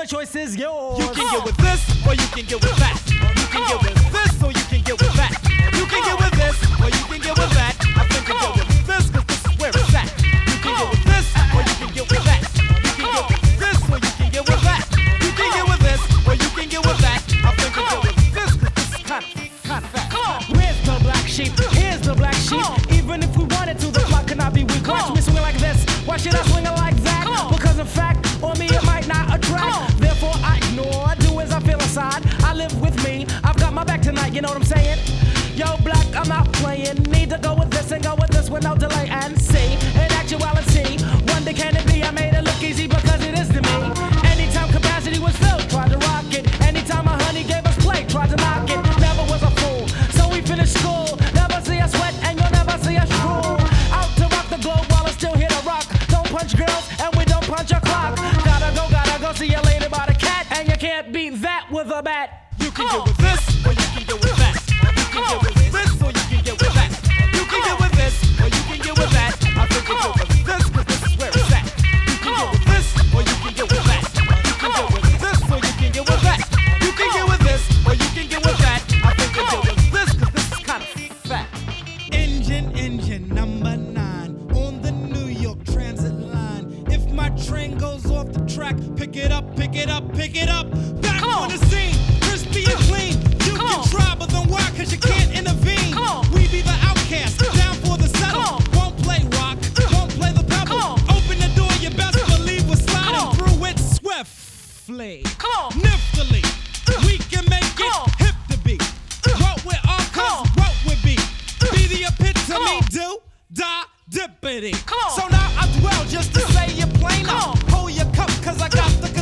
choice is yours. You can get with this, or you can get with that. You can get with this, or you can get with that. You can get with this, or you can get with that. I think you get with this, cause this is where it's at. You can get with this, or you can get with that. You can get with this, or you can get with that. You can get with this, or you can get with that. I think you get with this, cause this is kind of fat. Where's the black sheep? Here's the black sheep. Even if we wanted to, the clock cannot be weak. Watch me swing like this. Why should I swing it like that? Because in fact, on me it might not attract. Therefore I ignore, do as I feel inside. I live with me, I've got my back tonight, you know what I'm saying? Yo, black, I'm not playing. Need to go with this and go with this with no delay. And see, in actuality, wonder can it be? I made it look easy because it is to me. Anytime capacity was filled, tried to rock it. Anytime my honey gave us play, tried to knock it. Never was a fool, so we finished school. Never see us sweat and you'll never see us drool. Out to rock the globe while it's still here to rock. Don't punch girls and we don't punch a clock. Gotta go see you later by the cat. And you can't beat that with a bat. You can get with this, or you can get with that. You can get with this, or you can get with that. You can get with this, or you can get with that. I think you get with this, cause this is where it's at. You can get with this, or you can get with that. You can get with this, or you can get with that. You can get with this, or you can get with that. I think you get with this, cause this is kind of fat. Engine number 9 on the New York Transit line. If my train goes off the track, pick it up, pick it up, pick it up. Back on the scene, crispy and clean. You can try, but then why? Cause you can't intervene. We be the outcast, down for the settle. Won't play rock, won't play the pebble. Open the door, you best believe we're sliding through it swiftly. Niftily, we can make it hip to be. What with our cause, what with be. Be the epitome, do, die, dippity. So now I dwell just to say it plainer. Hold your cup, cause I got the